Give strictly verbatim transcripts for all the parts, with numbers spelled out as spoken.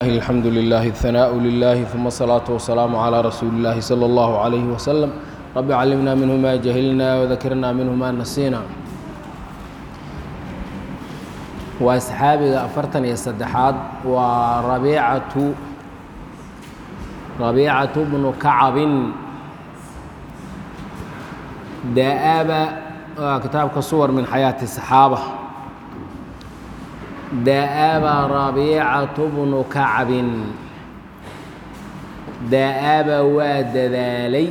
الحمد لله الثناء لله ثم الصلاة والسلام على رسول الله صلى الله عليه وسلم رب علمنا منه ما جهلنا وذكرنا منه ما نسينا وأصحابي أفرتن يستدحاد وربيعة ربيعة بن كعب دآب كتاب كصور من حياة الصحابة دآب ربيعة بن كعب دآب وادذالي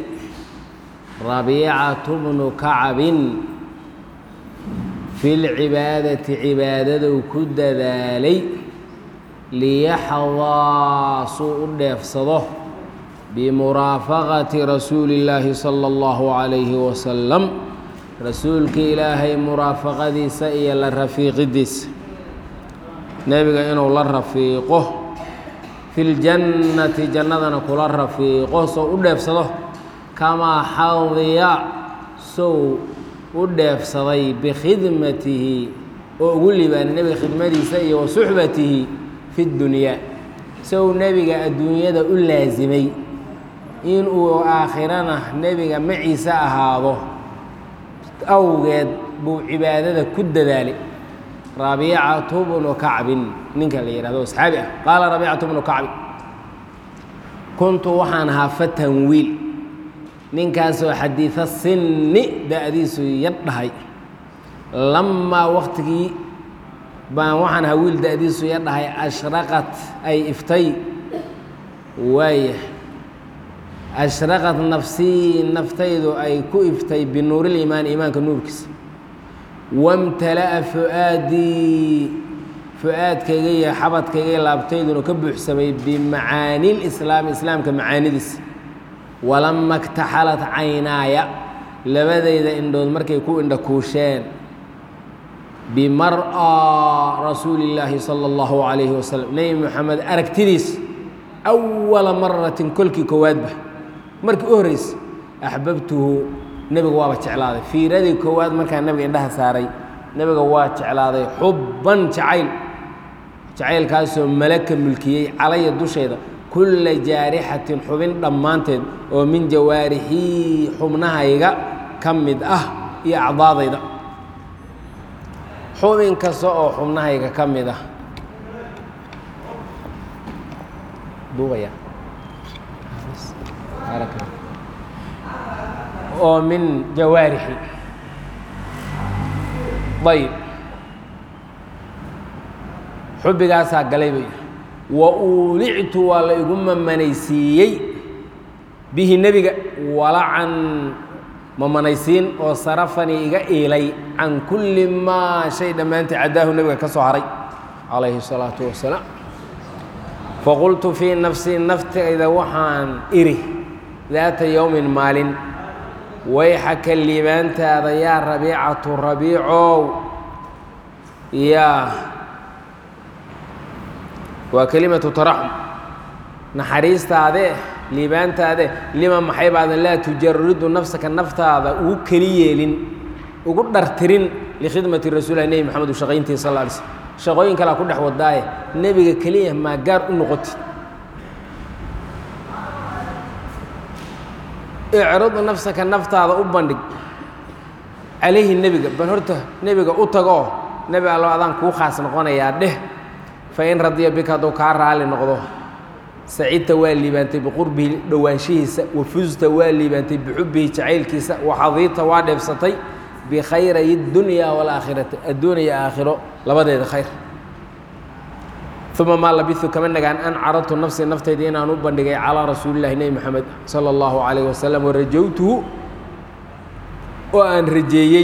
ربيعة بن كعب في العبادة عبادة كدذالي ليحظى سوء النفسه بمرافقة رسول الله صلى الله عليه وسلم رسولك إلهي مرافقة سئي للرفيق ديس نبي إنه للرفيقه في الجنة جنة كل الرفيقه سوء النفسه كما حظي سوء النفسه بخدمته وأقول لي بأن النبي خدمته سئي وصحبته في الدنيا سوء نبي الدنيا ده لازمي in uu aakhirana nebiga maciisa ahaado awgeed buu cibaadada ku dadaalay rabiicatu bnu kacbin ninka la yidhahdo asxaabi ah qaala rabiicatu bnu kacbi kuntu waxaan ahaa fatan wiil ninkaasoo xadiida sinni da'diisu yar dhahay lamaa waqtigii baan waxaan ahaa wiil da'diisu yar dhahay ashraqat ay iftay waaya أشرقت نفسي نفتيد أي كؤفتي بنور الإيمان إيمانك نوركس وامتلأ فؤادي فؤاد كيجي حبط كيجي لابتيد ونكبح سبي بمعاني الإسلام إسلام كمعاني دس ولما اكتحلت عيناي لبدا إذا إندو المركي يكون عند كوشين بمرأى رسول الله صلى الله عليه وسلم نبي محمد أركتريس أول مرة كلكي كوادبه markii u horeys ahbabtuhu nabiga waa jeclaaday fiiradii koowaad markaa nabiga indhaha saaray nabiga waa jeclaaday xubban jacayl jacaylkaasoo malaka mulkiyey calaya dusheeda kulla jaarihatin xubin dhammaanteed oo min jawaarihi xubnahayga ka mid ah iyo acdaadayda xubin kasta oo xubnahayga ka mid ah duubaya oo min jawaarixi ayb xubbigaasaa galay bay wa uulictu waa la igu mamanaysiiyey bihi nebiga walacan mamanaysiin oo sarafanii iga iilay can kulli maa shay dhammaantii caddaahu nebiga ka soo haray calayhi الsalaatu wasalaam faqultu fii nafsii naftayda waxaan iri daata yowmin maalin wayxaka liibaantaada yaa rabiicatu rabiicow yaa waa kelimatu taraxum naxariistaadee liibaantaade lima maxay baadan laa tujaridu nafsaka naftaada ugu keli yeelin ugu dhartirin likhidmati rasuulilah nebi maxamed u shaqayntiisa sal lla alay slm shaqooyin kalaa ku dhex wadaaye nebiga keliya maa gaar u noqoti icrid nafsaka naftaada u bandhig calayhi nebiga bal horta nebiga u tagoo nebi allo adaan kuu khaas noqonayaa dheh fa in radiya bika hadduu kaa raali noqdo sacidta waa liibaantay biqurbihi dhowaanshihiisa wafusta waa liibaantay bixubbihi jacaylkiisa waxadiita waa dheebsatay bikhayray اdunyaa wاlaakhirati adduuniya aakhiro labadeeda khayr uma maa labitu kama nagaan an caradtu nafsi naftayda inaan u bandhigay calىa rasuulillahi nebi moxamed salى اllahu عalayh wasalam warajowtuhu oo aan rajeeyey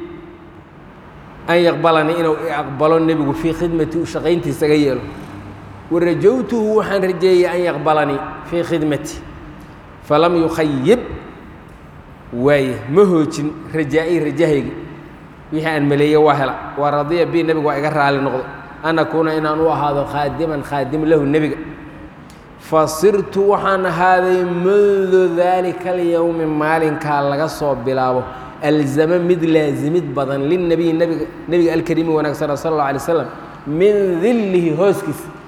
an yaqbalanii inuu i aqbalo nebigu fii khidmati u shaqayntiisaga yeelo warajowtuhu waxaan rajeeyey an yaqbalanii fii khidmati falam yukhayib waaye ma hoojin rajaa-i rajahaygi wixii aan maleeye waa hela waa radiya bi nebigu waa iga raali noqdo an akuuna inaan u ahaado khaadiman khaadim lahu nebiga fasirtu waxaan ahaaday mundu daalika alyowmi maalinkaa laga soo bilaabo alzama mid laasimid badan lilnebiyi nebiga nebiga alkariimi wanaagsana sala اllah alay slam min dillihi hooskiisa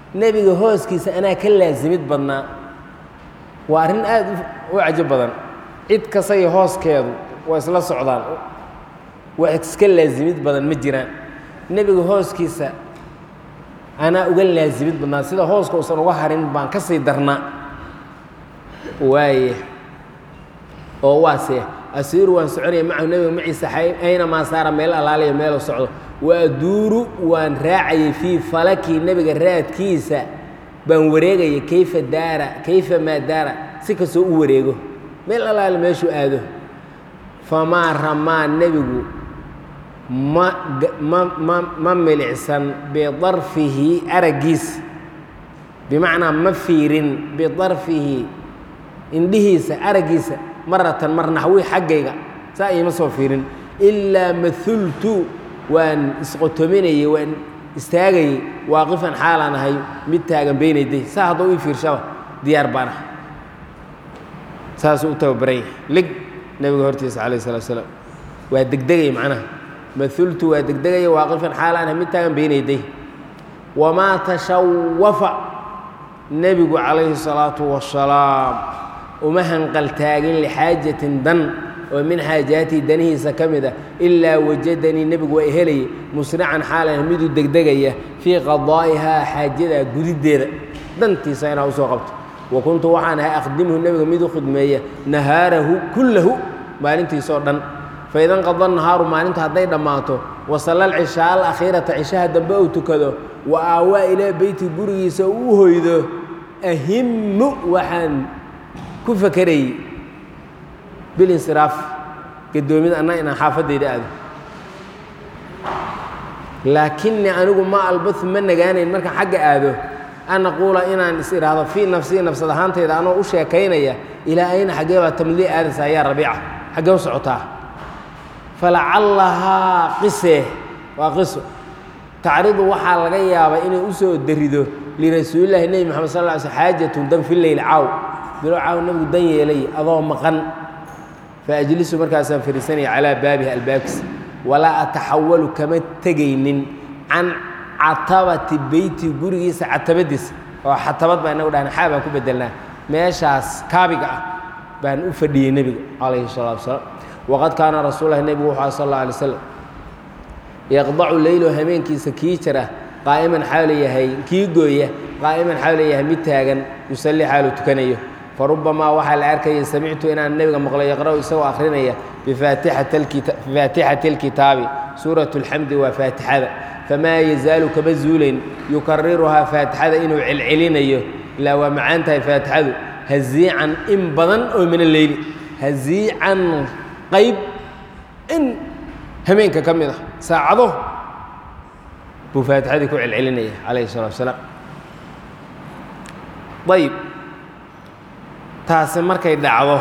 nebiga hooskiisa anaa ka laasimid badnaa waa arrin aad u cajab badan cid kasta iyo hooskeedu waa isla socdaan wax iska laasimid badan ma jiraan nebiga hooskiisa anaa uga laasimid badnaa sida hooska uusan uga harin baan ka sii darnaa waaye oo waase asiiru waan soconaya macahu nebiga maciisa aynamaa saara meel alaaliya meelu socdo waaduuru waan raacayay fii falakii nebiga raadkiisa baan wareegaya kayfa daara kayfa maa daara si kastoo u wareego meel alaali meeshuu aado famaa ramaa nebigu ma ma ma ma milicsan bidarfihi araggiisa bimacnaa ma fiirin bidarfihi indhihiisa araggiisa maratan mar naxwii xaggayga saa iima soo fiirin ilaa maultu waan isqotominayey waan istaagayey waaqifan xaalaan ahay mid taagan beynayday saa haddoo ii fiirshaba diyaar baan ah saasuu u tababaranya lig nebiga hortiisa calayh salatu salaam waa degdegaya macnaha maultu waa degdegaya waaqifan xaalaan ahay mid taagan beynayday wamaa tashawafa nebigu calayhi salaatu wasalaam uma hanqaltaagin lixaajatin dan oo min xaajaatii danihiisa ka mid ah ilaa wajadanii nebigu waa helayay musrican xaalan miduu degdegaya fii qadaa'ihaa xaajadaa gudiddeeda dantiisa inaa usoo qabto wa kuntu waxaan ahay akhdimhu nebiga miduu khidmeeya nahaarahu kullahu maalintiisoo dhan faida nqada nahaaru maalintu hadday dhammaato wasalla alcishaa alakhiirata cishaha dambe uu tukado wa aawaa ilaa beyti gurigiisa uu hoydo ahimmu waxaan ku fakerayey bilinsiraaf gadoomid anna inaan xaafadayda aado laakinnii anigu ma albahu ma nagaanayn markaan xagga aado an aquula inaan is idhaahdo fii nafsii nafsad ahaantayda anoo u sheekaynaya ilaa ayna xaggee baa tamlii aadaysa ayaa rabiica xaggee u socotaa falacallahaa qisee waa qiso tacridu waxaa laga yaabaa inay u soo darido lirasuulillaahi nebi moxamed sal lla ly sl xaajatun dan fi leyl caaw bilo caaw nebigu dan yeelay adoo maqan faajlisu markaasaan fadhiisanaya calaa baabihi albaabkiisa walaa ataxawalu kama tegaynin can catabati beyti gurigiisa catabadiisa oo xatabad baa inagu dhahna xaa baan ku bedelnaa meeshaas kaabiga ah baan u fadhiyey nebiga calayhi salaatu wasalaam waqad kaana rasuulahi nebigu wuxuu aha sal alla alay slam yaqdacu leylo hameenkiisa kii jira qaa'iman xaalu yahay kii gooya qaa'iman xaalu yahay mid taagan yusalli xaalu tukanayo farubamaa waxaa la arkaya samictu inaan nebiga maqlo yaqra'u isagoo akhrinaya bifaatixati اlkitaabi suuratu اlxamdi waa faatixada famaa yazaalu kama zuulayn yukariruhaa faatixada inuu celcelinayo ilaa waa macaan tahay faatixadu haziican in badan oo min alleyli haziican qayb in hameenka ka mid ah saacado buu faatixadii ku celcelinaya calayhi الsalatu wasalaam ayb taasi markay dhacdo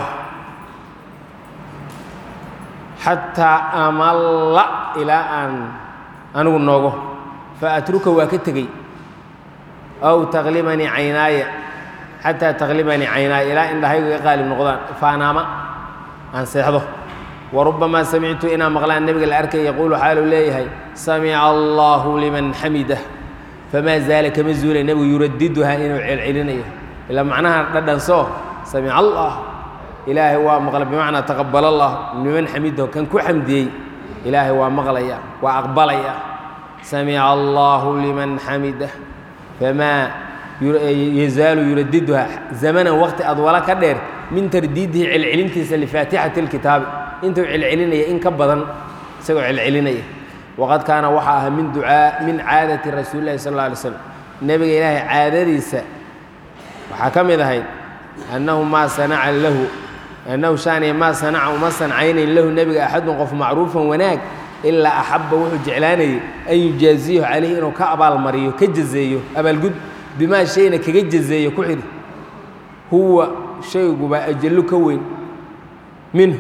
xataa amalla ilaa aan anigu noogo fa atruka waa ka tegey aw taqlibanii caynaaya xataa taqlibanii caynaaya ilaa indhahaygu iga qaalib noqdaan faanaama aan seexdo warubamaa samictu inaan maqlaan nebiga la arkay yaquulu xaaluu leeyahay samica allahu liman xamidah famaa zaala kama zuulay nebigu yuradiduhaa inuu celcelinayo ilaa macnaha dhadhansoo samic allah ilaahay waa maqla bimacnaa taqabal allah liman xamidahu kan ku xamdiyey ilaahay waa maqlaya waa aqbalaya samica allahu liman xamidah famaa yazaalu yuradiduhaa zamanan waqti adwala ka dheer min tardiidihi celcelintiisa lifaatixati اlkitaabi intuu celcelinaya in ka badan isagoo celcelinaya waqad kaana waxaa ahaa min ducaa min caadati rasuuli llahi sal اlla alay slam nebiga ilaahay caadadiisa waxaa ka mid ahayd annahu maa sanaca lahu annahu shaaniya maa sanaca uma sancaynayn lahu nebiga axadun qof macruufan wanaag ilaa axabba wuxuu jeclaanayay an yujaaziyahu calayhi inuu ka abaalmariyo ka jazeeyo abaalgud bimaa shayna kaga jazeeyo ku xidhi huwa shaygubaa ajallu ka weyn minhu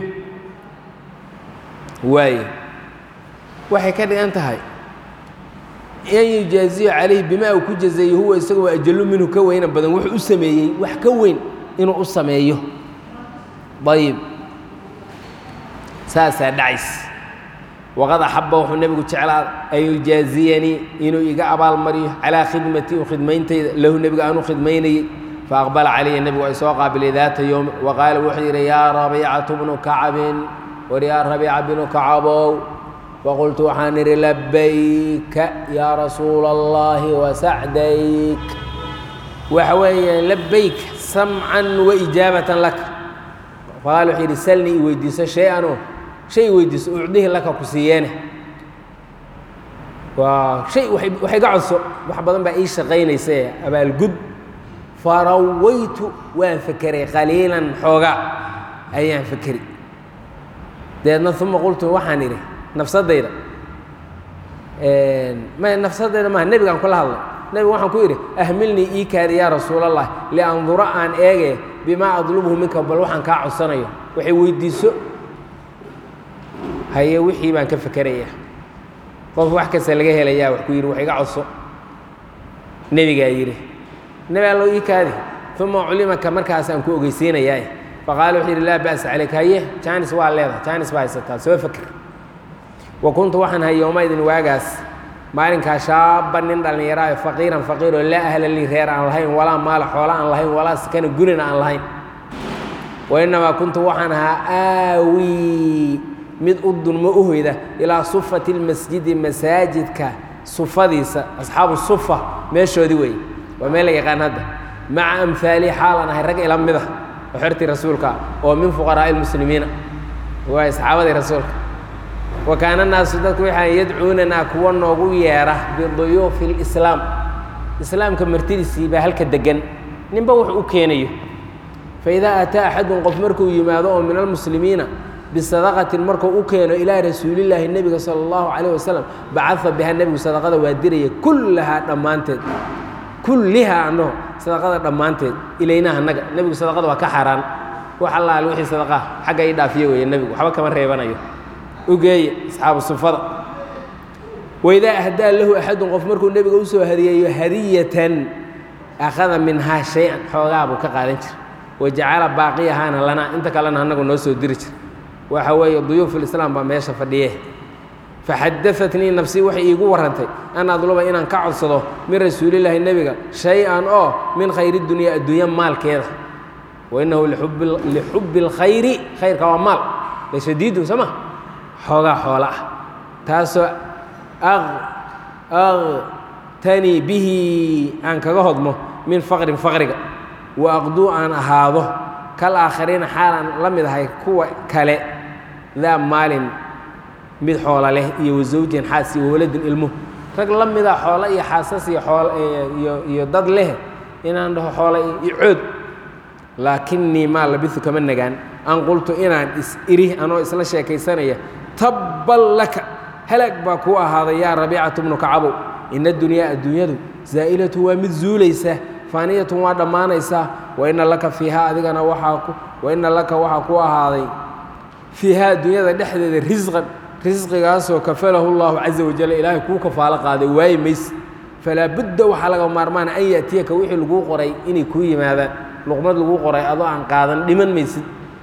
waaye waxay ka dhigan tahay an yujaaziyahu calayhi bimaa uu ku jazeeyo huwa isaga waa ajallu minhu ka weyna badan wuxuu u sameeyey wax ka weyn inuu u sameeyo ayib saasaa dhacays waqad axaba wuxuu nebigu jeclaa an yujaaziyanii inuu iga abaalmariyo calaa khidmatii u khidmayntayda lahu nebiga aanu khidmaynayey faaqbala calaya nebigu ay soo qaabilay daata yowmi waqaala wuxuu yidhi yaa rabiicatu bnu kacbin war yaa rabiica binu kacabow faqultu waxaan idhi labayka yaa rasuula allahi wasacdayk waxa weeye labayk samcan waijaabatan laka faqaala wuxuu yidhi salni i weydiiso shay-anoo shay i weydiiso ucdihi laka ku siiyeene waa shay wax iga codso wax badan baa ii shaqaynaysa abaalgud farawaytu waan fekeray qaliilan xoogaa ayaan fekeri deedna uma qultu waxaan idhi nafsadayda ma nafsadayda maaha nebigaan kula hadlay nebiga waxaan ku idhi ahmilnii ii kaadi yaa rasuul allah liandura aan eege bimaa adlubhu minka bal waxaan kaa codsanayo waxay weydiiso haye wixii baan ka fekeraya qof wax kasta laga helayaa wax ku yidhi wax iga codso nebigaa yidhi nebi allow ii kaadi uma culimaka markaasaan ku ogeysiinayaa faqaala wuxuu yidhi laa ba'sa calayk haye jaanis waa leedahay jaanis baa haysataa soo feker wa kuntu waxaan hay yowmaydin waagaas maalinkaa shaaba nin dhallinyaraayo faqiiran faqiiroo laa ahla lii reer aan lahayn walaa maala xoola aan lahayn walaa sakana gunina aan lahayn wa innamaa kuntu waxaan ahaa aawii mid u dunmo u hoyda ilaa sufati lmasjidi masaajidka sufadiisa asxaabu sufa meeshoodii weeye waa meel la yaqaan hadda maca amhaalihi xaalan ahay rag ila mida oo xertii rasuulka oo min fuqaraa'i lmuslimiina waay saxaabadii rasuulka wa kaana naasu dadku waxay yadcuunanaa kuwa noogu yeera biduyuufi lislaam islaamka martidiisii baa halka degan ninba wuxuu u keenayo faidaa ataa axadun qof markuu yimaado oo min almuslimiina bisadaqatin markuu u keeno ilaa rasuulillaahi nebiga sala allahu calayh wasalam bacada biha nebigu sadaqada waa diraya kullahaa dhammaanteed kullihaa annaho sadaqada dhammaanteed ilaynaha annaga nebigu sadaqada waa ka xaaraan wax allaale wixii sadaqaa xagga ii dhaafiye weeye nebigu waxba kama reebanayo ugeeye asxaabu sufada waidaa ahdaa lahu axadun qof markuu nebiga usoo hadiyeeyo hadiyatan akhada minhaa shay-an xoogaa buu ka qaadan jira wajacala baaqiyahaana lanaa inta kalena annagu noo soo diri jira waxa weeye duyuuf lislaam baa meesha fadhiye faxadaatnii nafsii waxay iigu warrantay an adluba inaan ka codsado min rasuulillaahi nebiga shay-an oo min khayri dunyaa adduunya maalkeeda wa innahu lixubbi اlkhayri khayrka waa maal lashadiidu soo ma xoogaa xoola ah taasoo aqtanii bihi aan kaga hodmo min faqrin faqriga wa aqduu aan ahaado kal aakhariina xaalaan la mid ahay kuwa kale daa maalin mid xoola leh iyo wasawjin xaas iyo waladin ilmo rag la mida xoola iyo xaasas iyo xool iyo iyo dad leh inaan dhaho xoola iyo cood laakinnii maa labisu kama nagaan an qultu inaan is iri anoo isla sheekaysanaya tabbal laka halaag baa kuu ahaaday yaa rabiicatu bnu kacabow ina dunyaa adduunyadu zaa'ilatu waa mid zuulaysa faaniyatun waa dhammaanaysaa waina laka fiihaa adigana waaa ku waina laka waxaa ku ahaaday fiihaa adduunyada dhexdeeda risqan risqigaasoo kafalahu llahu caza wajal ilaahay kuu kafaalo qaaday waayi mayse falaa budda waxaa laga maarmaana an ya'tiyaka wixii laguu qoray inay kuu yimaadaan luqmad laguu qoray adoo aan qaadan dhiman maysid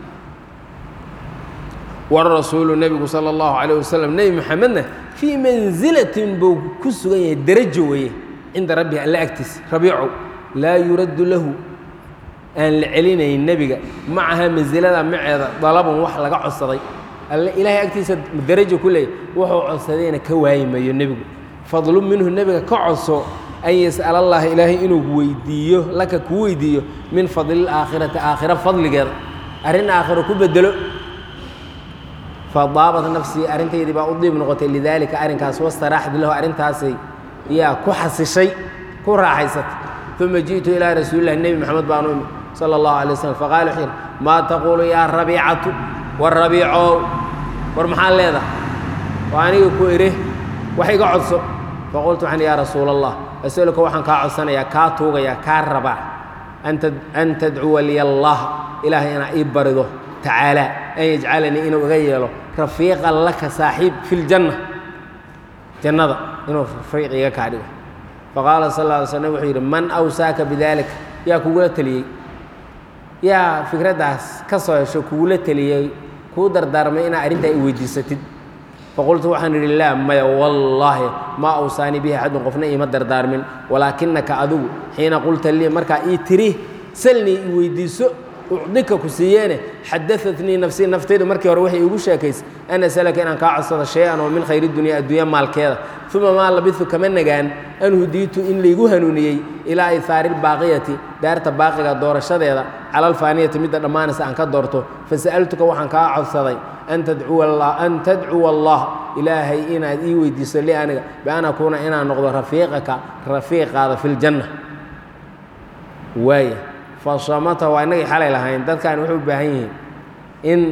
warasuulu nebigu sala allahu calayh wasalam nebi maxamedna fii manzilatin buu ku sugan yahay derajo weeye cinda rabbihi alla agtiisa rabiicow laa yuraddu lahu aan la celinayn nebiga macaha mansilada maceeda dalabun wax laga codsaday alle ilaahay agtiisa derajo ku leeyay wuxuu codsadayna ka waayi mayo nebigu fadlu minhu nebiga ka codso an yas'ala allaha ilaahay inuu weydiiyo laka kuu weydiiyo min fadli laakhirati aakhira fadligeeda arrin aakhiro ku bedelo fadaabat nafsii arrintaydii baa u diib noqotay lidaalika arrinkaas wastaraaxad lahu arrintaasay yaa ku xasishay ku raaxaysatay uma ji'tu ilaa rasuulillahi nebi maxamed baanu imi sala allahu alay waslm faqala wuxuu yidhi maa taquulu yaa rabiicatu war rabiicow war maxaa leedahay waa aniga ku idhi wax iga codso faqultu waxaan yaa rasuula allah asaluka waxaan kaa codsanayaa kaa tuugayaa kaa rabaa an tadcuwa liya allah ilaahay inaa ii barido tacaalى an yajcalanii inuu iga yeelo rafiiqan laka saaxiib fi ljanna jannada inuu rafiiq iga kaa dhigo faqaala sal lla alay slam wuxuu yidhi man awsaaka bidaalika yaa kugula teliyey yaa fikraddaas ka soo hesho kugula teliyey kuu dardaarmay inaa arrintaa i weydiisatid فقلت وحن لله ما والله ما أوصاني بها حد قفنا إيما دردار من ولكنك أذو حين قلت لي مركا إيتريه سلني ويديسو أعطيك كسيانة حدثتني نفسي نفتيد مركي وروحي يقول شاكيس أنا سألك أن كعصد شيئا ومن خير الدنيا الدنيا مال كذا ثم ما لبث كمان نجان أن هديت إن لي جهنوني إلى إثار الباقية دارت باقية دور الشذيذة على الفانية مدة المانس أن كدرته فسألتك وحن كعصدي أن تدعو الله أن تدعو الله إلهي إن إيوي ديسلي أنا بأن أكون أنا نقض رفيقك رفيق هذا في الجنة واي فصامته وأنا حالي لهين ده كان وحب بهين إن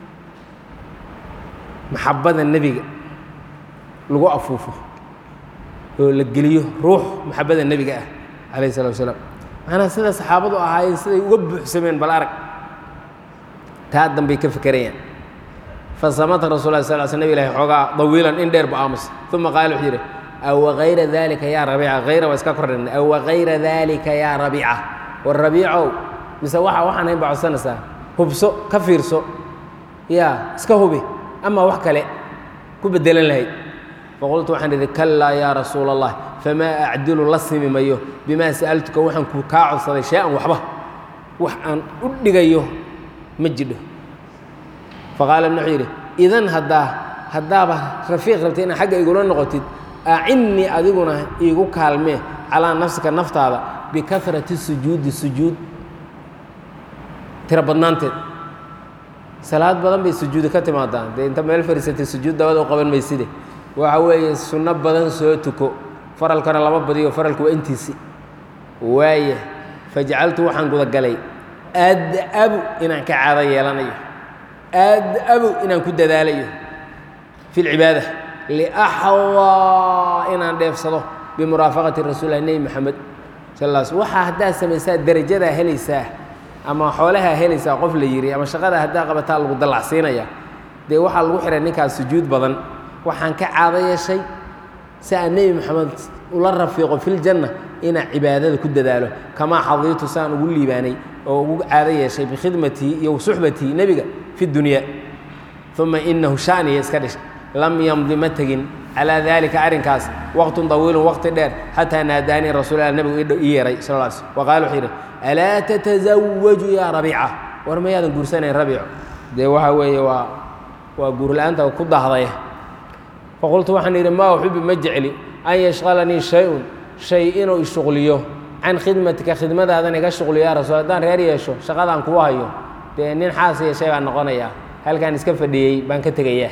محبة النبي لقوا أفوفه لقليه روح محبة النبي جاء عليه الصلاة والسلام أنا سيد صحابته هاي سيد وجب سمين بالأرق تهدم بكيف كريان فصامت الرسول الله صلى الله عليه وسلم إليه حقا طويلا إن دير بأمس ثم قال حجره أو غير ذلك يا ربيعة غير واسكاكرن أو غير ذلك يا ربيعة والربيع مسوحة وحنا ينبع السنة هبسو كفيرسو يا اسكهوبي أما وحكا لي كبدلن لهي فقلت وحن كلا يا رسول الله فما أعدل لسمي ميو بما سألتك وحن كاعد صدي شيئا وحبه وحن أدقيه مجده فقال ابن حيري إذن هدا هدابه رفيق ربتين حق يقولون نقطي أعني أذيقنا يقول كالمي على نفسك النفط هذا بكثرة السجود السجود ترى بدنانت صلاة بدن بالسجود كتما دان ده أنت مال فريسة السجود ده وقبل ما يصير وعوي السنة بدن سوتكو فرل كان الله بدي وفرل كو أنتسي واي فجعلت وحن قد قلي أد أبو إن كعادة يلاني أد أبو إن كد ذالي في العبادة لأحوى إن أندف صلاة بمرافقة الرسول النبي محمد صلى الله عليه وسلم وحا هدا سميسا درجة هليسا أما حولها هليسا قفل يري أما شغالة هدا قبتها لغو دلع سينيا دي وحا لغو حرى نكا سجود بدن وحا كعاضي شيء سأل النبي محمد ولا رفيق في الجنة إن عبادة كد ذاله كما حظيت سان أقول لي باني أو عاضي شيء بخدمتي أو صحبتي نبي في الدنيا ثم إنه شأني يسكرش لم يمضي متجن على ذلك أرنكاس وقت طويل وقت دير حتى ناداني الرسول النبي إيري صلى الله عليه وسلم وقالوا حيره ألا تتزوج يا ربيعة ورمي هذا قرسان الربيع ده وهو و وقول الآن تكون ضحضيه فقلت وحني ما أحب مجعلي أن يشغلني شيء شيء يشغليه عن خدمتك خدمة هذا نجا شغل يا رسول الله ريري يشو شغال عن كواهيو لأن حاسي شيء عن نقنيا هل كان يسكف دي بانك تجيه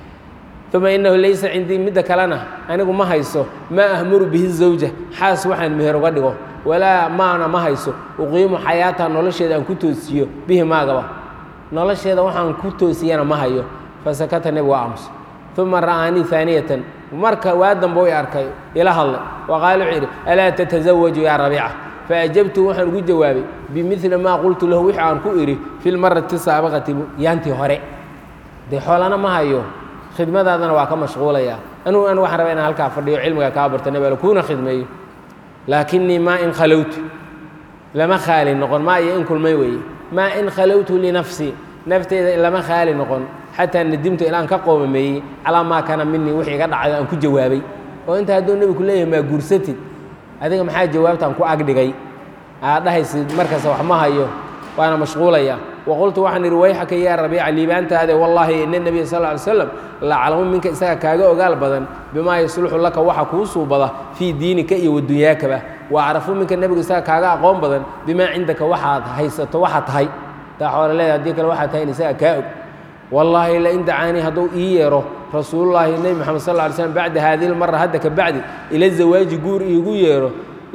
ثم إنه ليس عندي مدة كلنا أنا أقول ما هيسو ما أمر به الزوجة حاس وحن مهر قدره ولا ما أنا ما هيسو أقيم حياتها نولش هذا كنت سيو به ما قبا نولش هذا وحن كنت سيانا ما هيو فسكت النبي أمس ثم رآني ثانية ومركا وادم بوي أركي إلى الله وقال عيري ألا تتزوج يا ربيعة فأجبت وحن قد جوابي بمثل ما قلت له وحي عن كؤري في المرة السابقة يانتي هري دي حولنا ما هيو خدمة هذا واقع مشغولة يا أنا أنا واحد ربنا هالكافر ديو علمك كابر تنبي لكون خدمي لكني ما إن خلوت لما خالي نقول ما إن كل ما يوي ما إن خلوت لنفسي نفتي لما خالي نقول حتى ندمت إلى أن كقوم مي على ما كان مني وحي قد على أن كنت جوابي وأنت هدول النبي كله ما جرستي هذيك ما حاجة جوابت أن كو أقدقي هذا هي مركز وحما هيو وأنا مشغولة يا وقلت وحن رويحك يا ربيع اللي بأنت هذا والله إن النبي صلى الله عليه وسلم لا علم منك إساء كاجا وقال بدن بما يصلح لك وحكوس وبضه في دينك إيه والدنياك به وعرفوا منك النبي إساء كاجا قوم بدن بما عندك واحد هيست واحد هاي تحول الله يديك الواحد هاي نساء كاج والله إلا إن دعاني هدو إيره رسول الله النبي محمد صلى الله عليه وسلم بعد هذه المرة هدك بعد إلى الزواج يقول يقول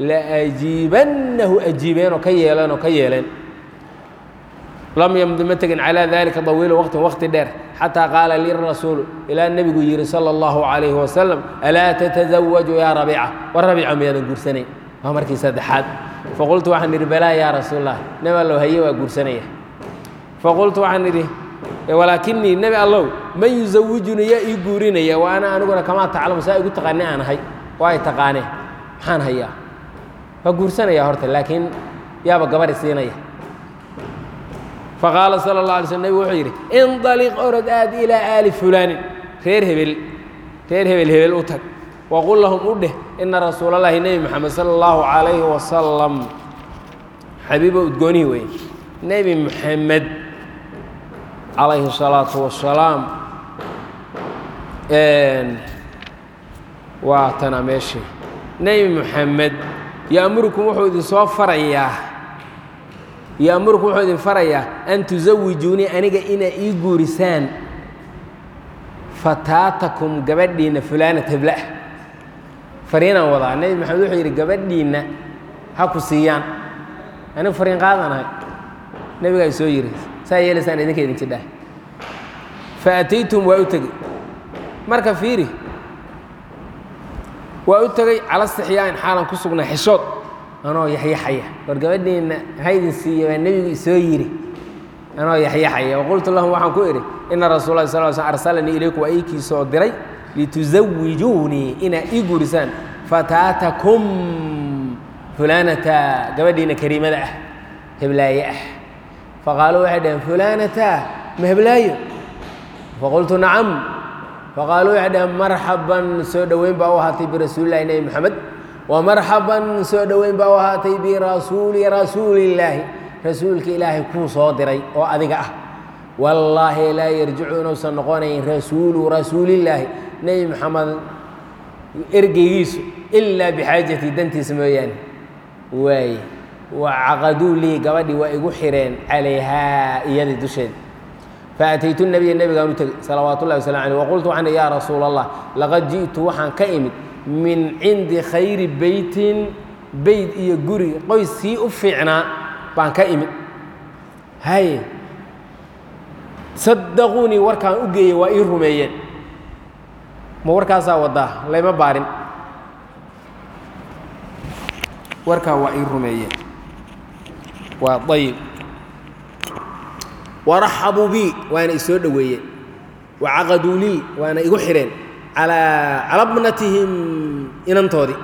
لأجيبنه أجيبين وكيلان وكيلان لم يمض متجن على ذلك طويل وقت وقت دير حتى قال لي الرسول إلى النبي يقول صلى الله عليه وسلم ألا تتزوج يا ربيعة والربيعة ميادن قرسني ومركي سدحات فقلت وحن بلا يا رسول الله نبى له هي وقرسنية فقلت وحن ولكني النبي الله من يزوجني يا يقورني وأنا أنا كما تعلم سأقول تقاني أنا هاي واي تقاني حان هيا فقرسني يا هرت لكن يا بقبر السينية فقال صلى الله عليه وسلم وحيره انطلق أرد آد إلى آل فلان reer hebel reer hebel hebel u tag waqul lahum u dheh ina rasuulallaahi nebi moxamed sala allahu calayhi wasalam xabiibo udgoonihii weeye nebi moxamed calayhi salaatu wasalaam waa tana meeshii nebi moxamed yaamurukum wuxuu idin soo farayaa yaamurukum wuxuu idin farayaa an tusawijuunii aniga inaa ii guurisaan fataatakum gabadhiinna fulaanat heblaah fariinaan wadaa nebi maxamed wuxuu yidhi gabadhiinna ha ku siiyaan anigu fariin qaadanahay nebigaa soo yidhi saa yeelaysaan idinka idin jidhaa fa ataytum waa u tegey marka fiiri waa u tegey cala stixyaain xaalan ku sugnaa xishood anoo yaxyaxaya war gabadhiinna haydin siiya baa nebigu isoo yidhi anoo yaxyaxaya waqultu lahum waxaan ku idhi ina rasuula lah sal sl arsalanii ilayku waa iikii soo diray litusawijuunii inaa ii guurisaan fataatakum fulaanata gabadhiina kariimada ah heblaaye ah faqaaluu waxay dhaheen fulaanata ma heblaayo faqultu nacam faqaaluu waxay dhaheen marxaban soo dhoweyn baa u ahaatay birasuulillahi nebi moxamed wamarxaban soo dhoweyn baa u ahaatay birasuuli rasuulillaahi rasuulka ilaahay kuu soo diray oo adiga ah wallaahi laa yarjicu inuusan noqonayn rasuulu rasuulillaahi nebi moxamed ergeygiisu ilaa bixaajatii dantiisa mooyaane waaye wacaqaduu lii gabadhii waa igu xireen calayhaa iyadii dusheeda faataytu nabiya nebigaan u tegey salawaatu ullahi wasalam aleyh waqultu waxaan yaa rasuula allah laqad ji'tu waxaan ka imid min cindi khayri beytin beyd iyo guri qoys sii u fiicnaa baan ka imid haye saddaquunii warkaan u geeyey waa ii rumeeyeen ma warkaasaa wadaa layma baarin warkaa waa ii rumeeyeen waa ayib waraxabuu bii waana isoo dhoweeyeen wacaqaduu lii waana igu xidheen calaa cala bnatihim inantoodii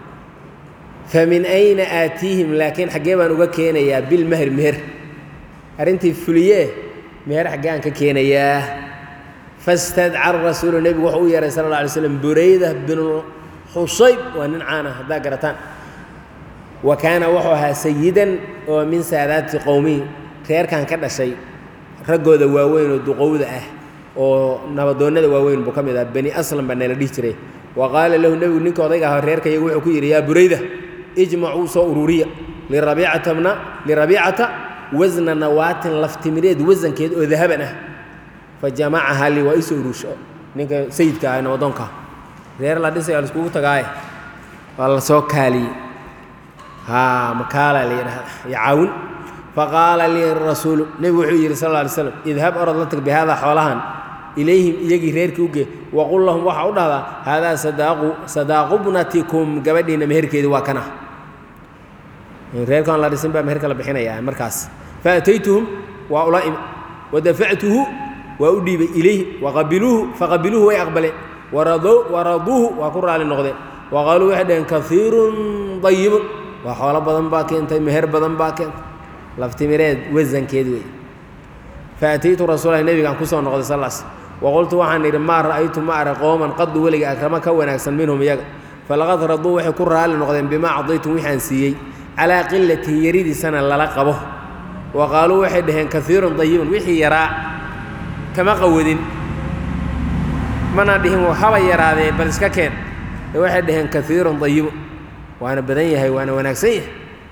famin ayna aatiihim laakiin xaggee baan uga keenayaa bilmeher meher arrintii fuliyee meher xaggee aan ka keenayaa fastadcar rasuulu nebigu wuxuu u yeeray sala alla alay slam burayda binu xusayb waa nin caana haddaa garataan wa kaana wuxuu ahaa sayidan oo min saadaati qowmihi reerkan ka dhashay raggooda waaweyn oo duqowda ah oo nabadoonnada waaweyn buu ka mid ah bani aslam baa nala dhihi jiray wa qaala lahu nebigu ninka odayga ah reerkayagu wuxuu ku yidhi yaa burayda ijmacuu soo ururiya lirabiicata bna lirabiicata wasna nawaatin laftimireed wasankeed oo dahaban ah fa jamacahaa lii waa isoo urursho ninka sayidka ah nabadoonka reer la dhisay la iskugu tagaaye waa la soo kaaliyey haa makaala la yidhahda yacaawin faqaala lii rasuulu nebigu wuxuu yidhi sal alla alay slam idhab orod la tag bihaadaa xoolahan ilayhim iyagii reerkii u gee waqul lahum waxaa u dhahdaa haadaa sadaaqu sadaaqu bnatikum gabadhiina meherkeedi waa kana reerkaan la dhisin baa meherka la bixinayaa markaas faataytuhum waa ula imi wadafactuhu waa u dhiibay ilayhi waqabiluuhu faqabiluuhu way aqbaleen waraduuhu waa ku raali noqdeen waqaaluu waxay dhaheen kaiirun dayibun waa xoolo badan baa keentay meher badan baa keentay laftimireed wasankeed wey faataytu rasuulahi nebigaan kusoo noqday salas waqultu waxaan idhi maa ra'aytu ma arag qooman qadu weliga akrama ka wanaagsan minhum iyaga falaqad raduu waxay ku raali noqdeen bimaa cadaytum wixaan siiyey calaa qilatihi yaridiisana lala qabo wa qaaluu waxay dhaheen kaiirun dayibun wixii yaraa kama qawadin mana dhihin haba yaraadee bal iska keen ee waxay dhaheen kaiirun dayibun waana badan yahay waana wanaagsan yahay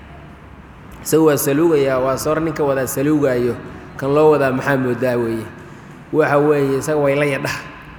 isagu waa saluugayaa waa soor ninka wadaa saluugaayo kan loo wadaa maxaa moodaa weeye waxa weeye isaga way la yadhaha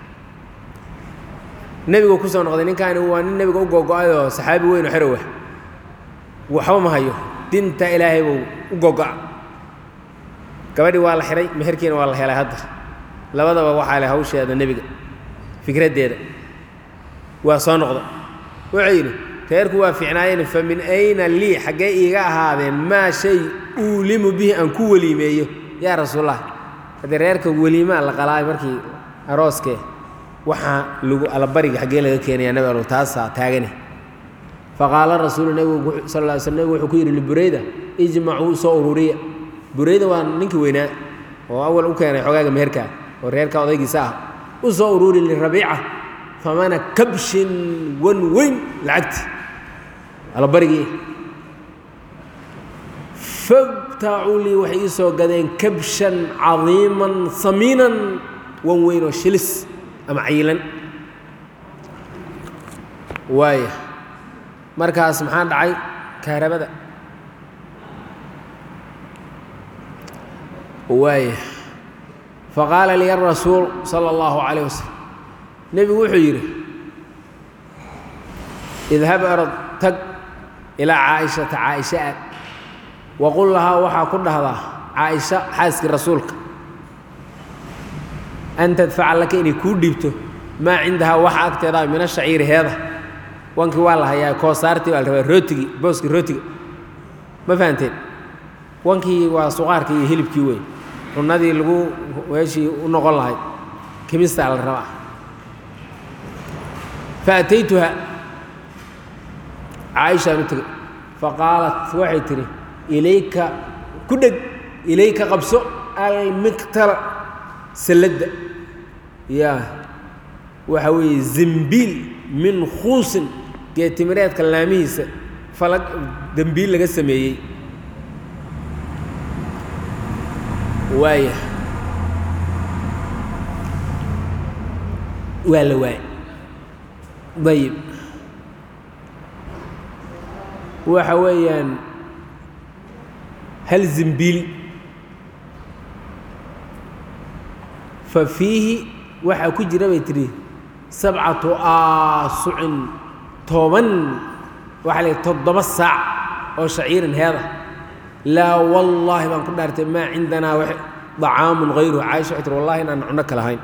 nebigu ku soo noqday ninkaani waa nin nebiga u gogo-ayoo saxaabi weyn oo xerowa waxba ma hayo dinta ilaahay buu u gogo-a gabadhii waa la xihay meherkiina waa la helay hadda labadaba waxaa leh hawsheeda nebiga fikraddeeda waa soo noqda wuxuu yidhi reerku waa fiicnaayeen fa min ayna lii xaggee iiga ahaadeen maa shay uulimu bihi aan ku weliimeeyo yaa rasuulallah haddii reerka weliimaa la qalaayo markii arooskee waxaa lagu allabariga xaggee laga keenayaa nabi allow taasaa taagane faqaala rasuulu nebigu sal lla ly slam nebigu wuxuu ku yidhi liburayda ijmacuu soo ururiya burayda waa ninkii weynaa oo awal u keenay xogaaga meherkaa oo reerka odaygiisa ah أسأروري للربيعة فمانا كبش ونوين لعقتي على برقي فابتعوا لي وحيسوا قدين كبشا عظيما صمينا ونوين وشلس أم عيلا وايه مركز محمد عي كهرباء وايه فقال لي الرسول صلى الله عليه وسلم نبي وحيره اذهب أرض تق إلى عائشة عائشة وقل لها وحا كلها عائشة حاسك رسولك أن تدفع لك إني كود ديبته ما عندها وحا أكتر من الشعير هذا وانك والله يا كوسارتي ولا روتي بوسك روتي ما فهمتين وانك وصغارك يهلبك وين ونادي لغو ويشي ونقول لها كمست على الرواح فأتيتها عائشة متك فقالت وحيتني إليك كدق إليك قبسو المكتر سلد يا وحوي زنبيل من خوص جاتمرات كلاميس فلق دنبيل لغا سميي وايه ولا واي طيب وحويان هل زنبيل ففيه وحا كجرا بيتري سبعة آصع تومن وحلي تضب الساعة أو شعير هذا لا والله ما كنا ما عندنا طعام غيره عايشة والله إن عنك لهين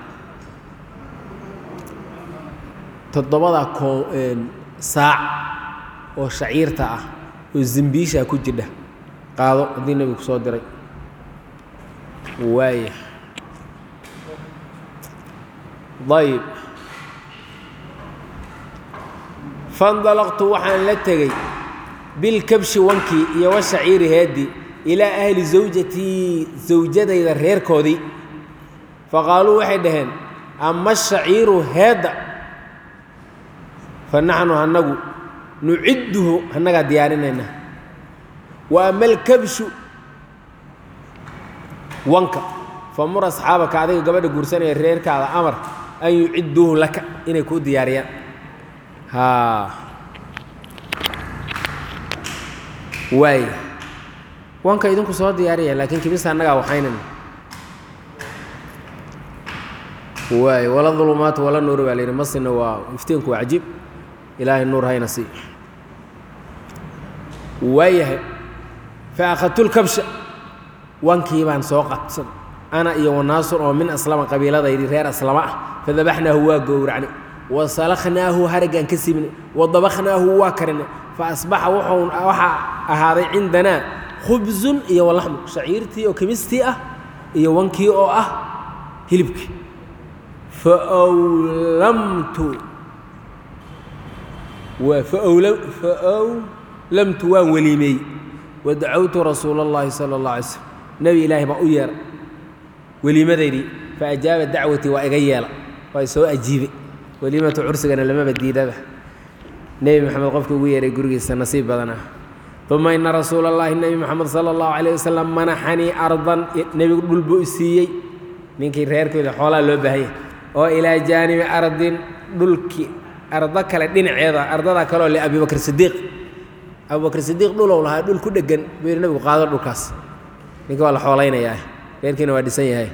تضب ساعة أو شعير تاع والزنبيشة كجدا قالوا دينا بكسودري وايه طيب فانطلقت وحان لتغي بالكبش وانكي يا وشعير هادي الى اهل زوجتي زوجتي اذا رير كودي فقالوا وحدهن اما الشعير هذا فنحن هنغو نعده هنغا ديارنا واما الكبش وانكا فمر اصحابك هذه قبل غورسن رير كذا امر ان يعدوه لك ان يكون دياريا ها واي وانك idinku soo diyaariya laakiin kibis anaga waxaynan waay wala dhulumaat wala nuur wala masna waa iftiinku waajib ilaahi nuur hayna si waay fa akhadtu al-kabsha wankii baan soo qabsan ana iyo wanaasur oo min aslama qabiiladaydi reer aslama fadabahnahu wa gowracni وصلخناه هرجان كسبنا وضبخناه واكرنا فأصبح وحون وحى هذا عندنا خبز يا واللحم شعيرتي وكمستي أه يا وانكي أو أه هلبك فأولمت وفأولم فأولمت ووليمي ودعوت رسول الله صلى الله عليه وسلم نبي الله بأوير وليمة ذي فأجاب دعوتي وأجيال ويسوء أجيبي وليمة عرسنا لما بدي ذبح نبي محمد قفك ويري جرجس نصيب بدنا ثم إن رسول الله النبي محمد صلى الله عليه وسلم منحني أرضا نبي يقول بؤسيي من كرير كذا حولا لبهي أو إلى جانب أرض دلك أرضك لدين عيدا أرضك كلو لأبي بكر الصديق أبو بكر الصديق دول والله دول كل جن بين النبي قادر لوكاس نقول حوالينا ياه غير كنا وادي سيء هاي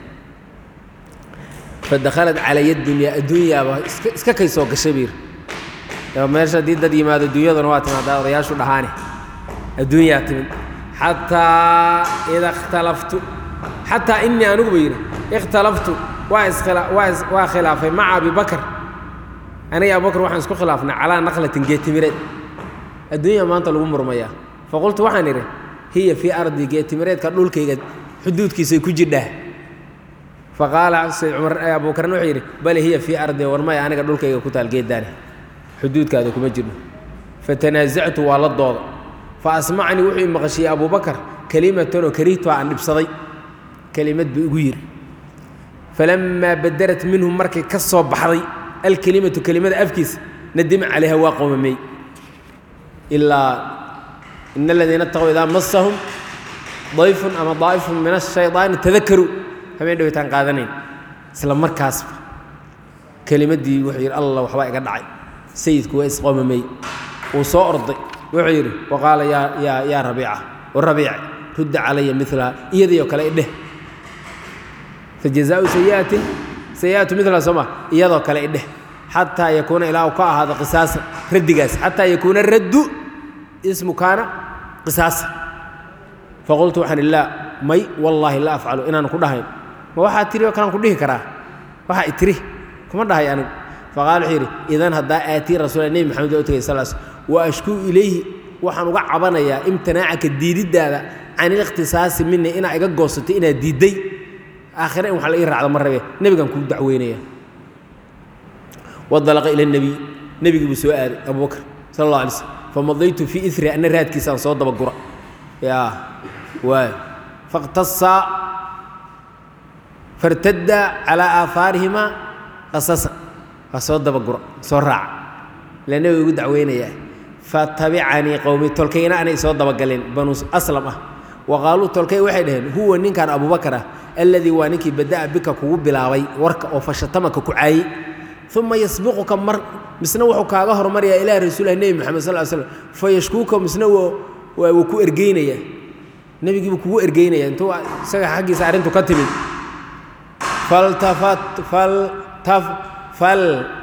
فدخلت على يد الدنيا الدنيا اسكاكي سوق الشبير لما ماشى دي دي ما الدنيا ضنوات ما دا رياشو دهاني الدنيا تمن حتى اذا اختلفت حتى اني انا بير اختلفت وايس خلاف وايس وخلاف مع ابي بكر انا يا ابو بكر waxaan isku khilaafnaa على نقله geetimireed الدنيا ما انت lagu murmaya فقلت waxaan iri هي في ارض geetimireed ka dhulkayga xuduudkiisa ku jidhaa فقال سيد عمر أبو بكر نوحيري بل هي في أرض ورماي أنا قد لك كتال جيداني حدود كذا كم جنو فتنازعت على الضوء فأسمعني وحي مغشي أبو بكر كلمة وكرهتها عن بصدي كلمة بغير فلما بدرت منهم مركي كسو بحضي الكلمة كلمة أفكس ندم عليها واقوم مي إلا إن الذين اتقوا إذا مصهم ضيف أما ضائف من الشيطان تذكروا فمن دو يتنقاذنين سلام مركز كلمة دي وحير الله وحبائك الدعي سيد كويس قوم مي وصارض وحير وقال يا يا يا ربيعة والربيع رد علي مثلها يدي وكلا إده فجزاء سيئات سيئات مثل سما يدي وكلا إده حتى يكون إلى وقع هذا قصاص رد قاس حتى يكون الرد اسمه كان قصاص فقلت وحن الله مي والله لا أفعل إن أنا كلها ما واحد تري وكلام كله كراه واحد تري كم ده يعني فقال حيري إذا هذا آتي رسول الله محمد صلى الله عليه وسلم وأشكو إليه وحن وقعبنا يا امتناعك الديد ده عن الاختصاص مني إنا إجا قصتي إنا ديدي آخرين وحلاقيه على مرة بيه نبي كان كود دعوينيه وانطلق إلى النبي نبي بسؤال أبو بكر صلى الله عليه وسلم فمضيت في إثر أن راد كيسان صوت بقرة يا و فاقتص فارتد على آثارهما قصصا فصوت بقرة سرع لأنه يقول دعوينيه فتبعني قومي تلكينا أنا صوت بقلين بنو أسلم وقالوا تلكي واحدين هو نين كان أبو بكر الذي وانك بدأ بك كوب بلاوي ورك أو فشتمك كعاي ثم يسبقك مر مسنوح كاغهر مريا إلى رسول النبي محمد صلى الله عليه وسلم فيشكوك مسنو وكو إرجينيا النبي يجيب كو إرجينيا أنتوا سجى حقي سعرين تكتبين فالتفت فالتف فال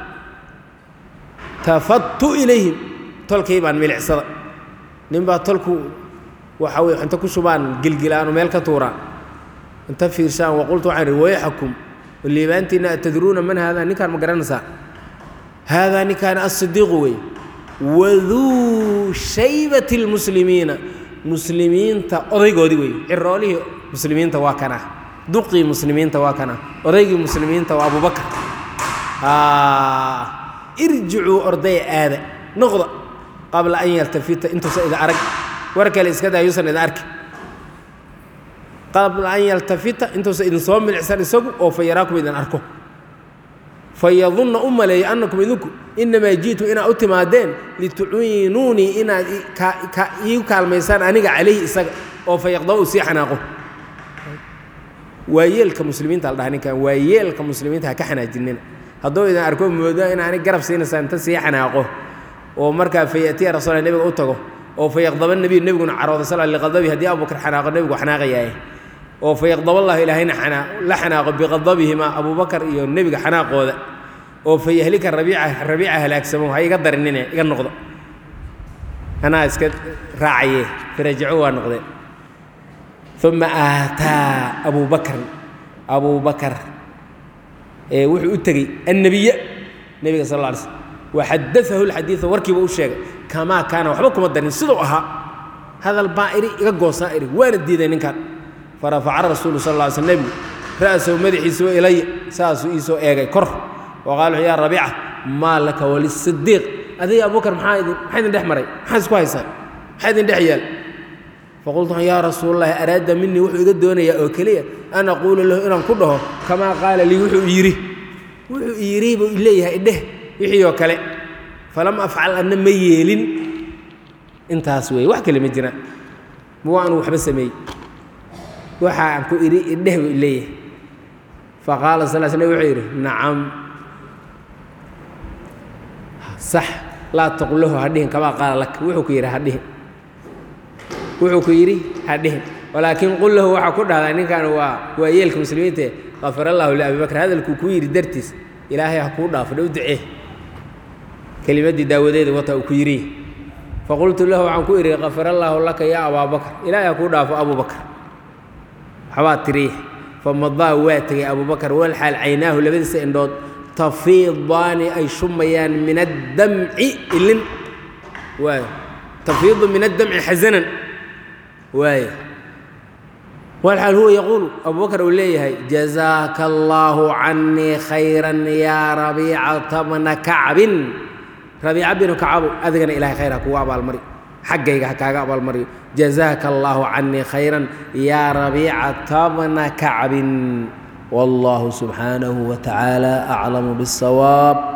تفت إليهم تلكي بان ملع صدق نبى تلكو وحاول أنت كشبان جلجلان وملك تورا أنت في رسالة وقلت عن روايحكم اللي بأنتنا تدرون من هذا نكان مقرنسا هذا نكان الصديق وي وذو شيبة المسلمين مسلمين تأريجوا دي وي الرالي مسلمين تواكنا دقي مسلمين تواكنا أريجي مسلمين تو أبو بكر آه ارجعوا أرضي هذا نقضى قبل أن يلتفت أنتم إذا أرك ورك الإسكاد يوصل إذا أرك قبل أن يلتفت أنتم إذا صوم من العسر السوق أو فيراكم إذا أركوا فيظن أم لي أنكم إذنكم إنما جيت إنا أتمادين لتعينوني إنا يوكال ميسان أنيق عليه إساق أو فيقضوا سيحناقه ويلك مسلمين تعالى كان ويلك مسلمين هكحنا جنين هذول إذا أركوا مودا إن أنا قرب سينا سنت سيحناقه ومركا في يأتي رسول النبي أوتقه أو فيغضب النبي النبي يقول عرض صلى الله لغضبه هدي أبو بكر حناق النبي وحناق إياه أو فيغضب الله إلى هنا حناق لا حناق بغضبهما أبو بكر إياه النبي حناق هذا أو فيهلك الربيعة الربيعة هلاك سموه هاي يقدر إننا يقدر نقضى أنا أسكت راعيه فرجعوها نقضى ثم آتى أبو بكر أبو بكر إيه وحي أتقي النبي النبي صلى الله عليه وسلم وحدثه الحديث وركب وشيء كما كان وحبكم الدين صدقها هذا البائري يقول صائري وين الدين كان فرفع الرسول صلى الله عليه وسلم رأسه مدحي سوء إلي ساسو إيسو إيغي كره وقالوا يا ربيعة ما لك وللصديق أذي أبو بكر محايد محايد دحمري محايد كويسة محايد دحيال فقلت يا رسول الله أراد مني وحي قدوني يا أوكلية أنا أقول له إنا كله كما قال لي وحي يري وحي يريب إليها إده يحيي وكله فلم أفعل أن ميلين انتهى سوي وحكي لي مجرى مو أنا وحبس مي وحا أنكو إري إده إليه فقال صلى الله عليه وسلم وحيره نعم صح لا تقول له هديه كما قال لك وحكو يري هديه وحكو يري هديه ولكن قل له وحكو هذا إن كان ويلك مسلمين غفر الله لأبي بكر هذا الكوكوير درتس إلهي حكو فلو دعيه كلمة داوديد وتأكيري فقلت له عن كويري غفر الله لك يا أبا بكر إلهي حكو أبو بكر حواتريه فمضى واتي أبو بكر والحال عيناه لبدس إندود تفيضان أي شميان من الدمع إلن واي تفيض من الدمع حزنا واي والحال هو يقول أبو بكر وليه جزاك الله عني خيرا يا ربيعة بن كعب ربيعة بن كعب أذن إلهي خيرك وأبا المري حقيقة حقيقة أبا المري جزاك الله عني خيرا يا ربيعة بن كعب والله سبحانه وتعالى أعلم بالصواب.